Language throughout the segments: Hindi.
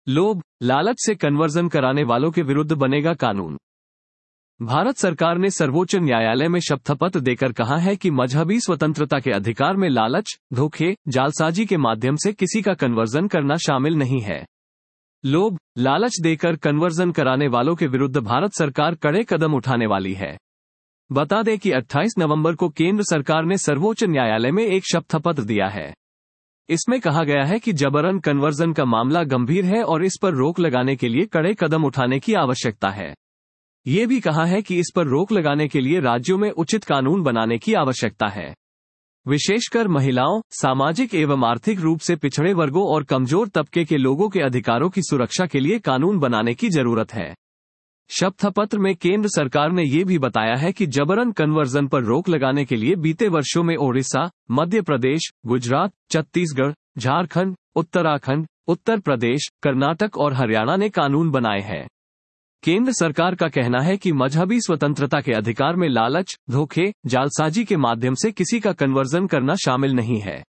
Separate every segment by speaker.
Speaker 1: लोभ, लालच से कन्वर्जन कराने वालों के विरुद्ध बनेगा कानून। भारत सरकार ने सर्वोच्च न्यायालय में शपथपत्र देकर कहा है कि मजहबी स्वतंत्रता के अधिकार में लालच, धोखे, जालसाजी के माध्यम से किसी का कन्वर्जन करना शामिल नहीं है। लोभ, लालच देकर कन्वर्जन कराने वालों के विरुद्ध भारत सरकार कड़े कदम उठाने वाली है। बता दें कि 28 नवंबर को केंद्र सरकार ने सर्वोच्च न्यायालय में एक शपथपत्र दिया है। इसमें कहा गया है कि जबरन कन्वर्जन का मामला गंभीर है और इस पर रोक लगाने के लिए कड़े कदम उठाने की आवश्यकता है। ये भी कहा है कि इस पर रोक लगाने के लिए राज्यों में उचित कानून बनाने की आवश्यकता है। विशेषकर महिलाओं, सामाजिक एवं आर्थिक रूप से पिछड़े वर्गों और कमजोर तबके के लोगों के अधिकारों की सुरक्षा के लिए कानून बनाने की जरूरत है। शपथपत्र में केंद्र सरकार ने ये भी बताया है कि जबरन कन्वर्जन पर रोक लगाने के लिए बीते वर्षों में ओडिशा, मध्य प्रदेश, गुजरात, छत्तीसगढ़, झारखंड, उत्तराखंड, उत्तर प्रदेश, कर्नाटक और हरियाणा ने कानून बनाए हैं। केंद्र सरकार का कहना है कि मजहबी स्वतंत्रता के अधिकार में लालच, धोखे, जालसाजी के माध्यम से किसी का कन्वर्जन करना शामिल नहीं है।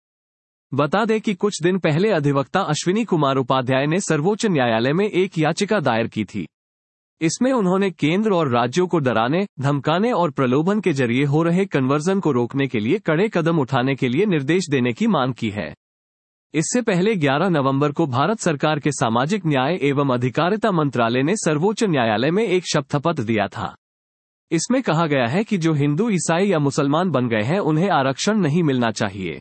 Speaker 1: बता दें कि कुछ दिन पहले अधिवक्ता अश्विनी कुमार उपाध्याय ने सर्वोच्च न्यायालय में एक याचिका दायर की थी। इसमें उन्होंने केंद्र और राज्यों को डराने, धमकाने और प्रलोभन के जरिए हो रहे कन्वर्जन को रोकने के लिए कड़े कदम उठाने के लिए निर्देश देने की मांग की है। इससे पहले 11 नवंबर को भारत सरकार के सामाजिक न्याय एवं अधिकारिता मंत्रालय ने सर्वोच्च न्यायालय में एक शपथपत्र दिया था। इसमें कहा गया है कि जो हिंदू, ईसाई या मुसलमान बन गए हैं उन्हें आरक्षण नहीं मिलना चाहिए।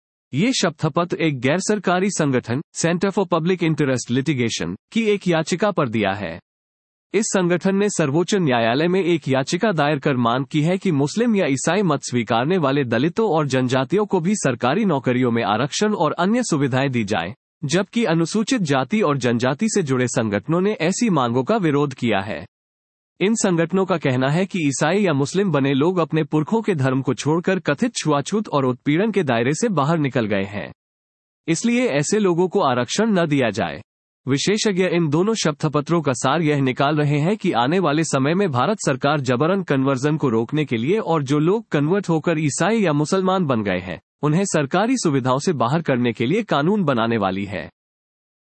Speaker 1: ये शपथपत्र एक गैर सरकारी संगठन, Centre for Public Interest Litigation, की एक याचिका पर दिया है। इस संगठन ने सर्वोच्च न्यायालय में एक याचिका दायर कर मांग की है कि मुस्लिम या ईसाई मत स्वीकारने वाले दलितों और जनजातियों को भी सरकारी नौकरियों में आरक्षण और अन्य सुविधाएं दी जाएं, जबकि अनुसूचित जाति और जनजाति से जुड़े संगठनों ने ऐसी मांगों का विरोध किया है। इन संगठनों का कहना है कि ईसाई या मुस्लिम बने लोग अपने पुरखों के धर्म को छोड़कर कथित छुआछूत और उत्पीड़न के दायरे से बाहर निकल गए हैं, इसलिए ऐसे लोगों को आरक्षण न दिया जाए। विशेषज्ञ इन दोनों शपथपत्रों का सार यह निकाल रहे हैं कि आने वाले समय में भारत सरकार जबरन कन्वर्जन को रोकने के लिए और जो लोग कन्वर्ट होकर ईसाई या मुसलमान बन गए हैं, उन्हें सरकारी सुविधाओं से बाहर करने के लिए कानून बनाने वाली है।